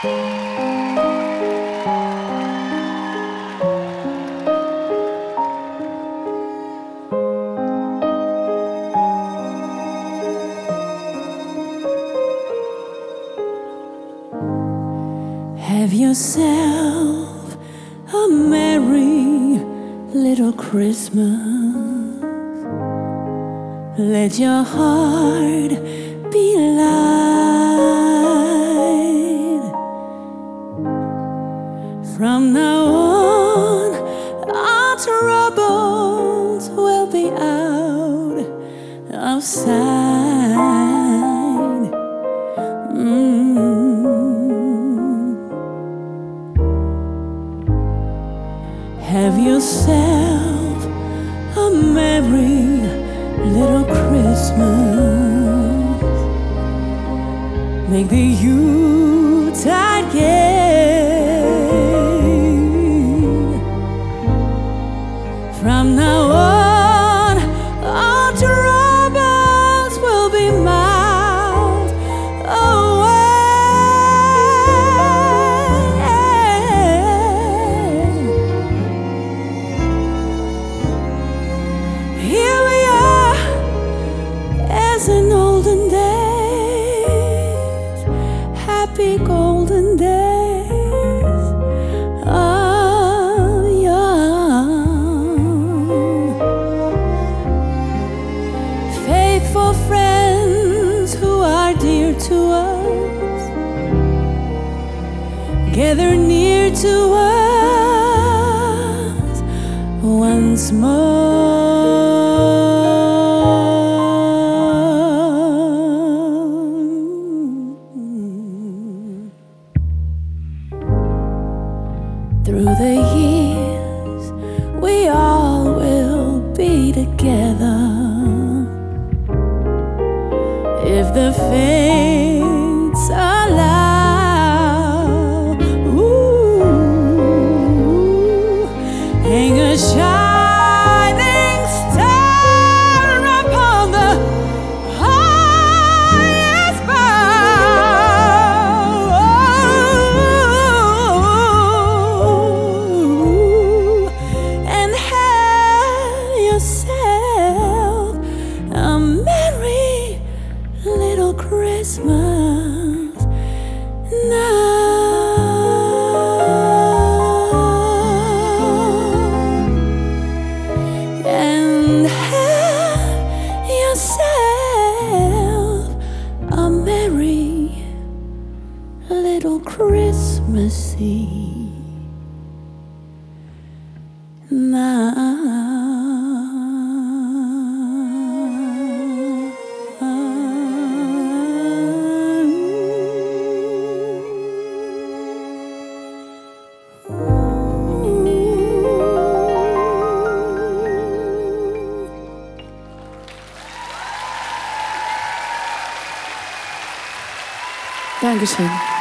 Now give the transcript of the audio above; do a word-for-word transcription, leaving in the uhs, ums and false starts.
Have yourself a merry little Christmas. Let your heart be light. From now on, our troubles will be out of sight. Mm. Have yourself a merry little Christmas. Make the Yuletide gay. From now on, our troubles will be miles away. Here we are, as in olden days, happy golden days of young. Faithful friends who are dear to us, gather near to us once more. Through the years, we all will be together, if the fates allow. Ooh, hang a shining star upon the highest bough, and have yourself a merry little Christmas now. And have yourself a merry little Christmassy now. Dankeschön.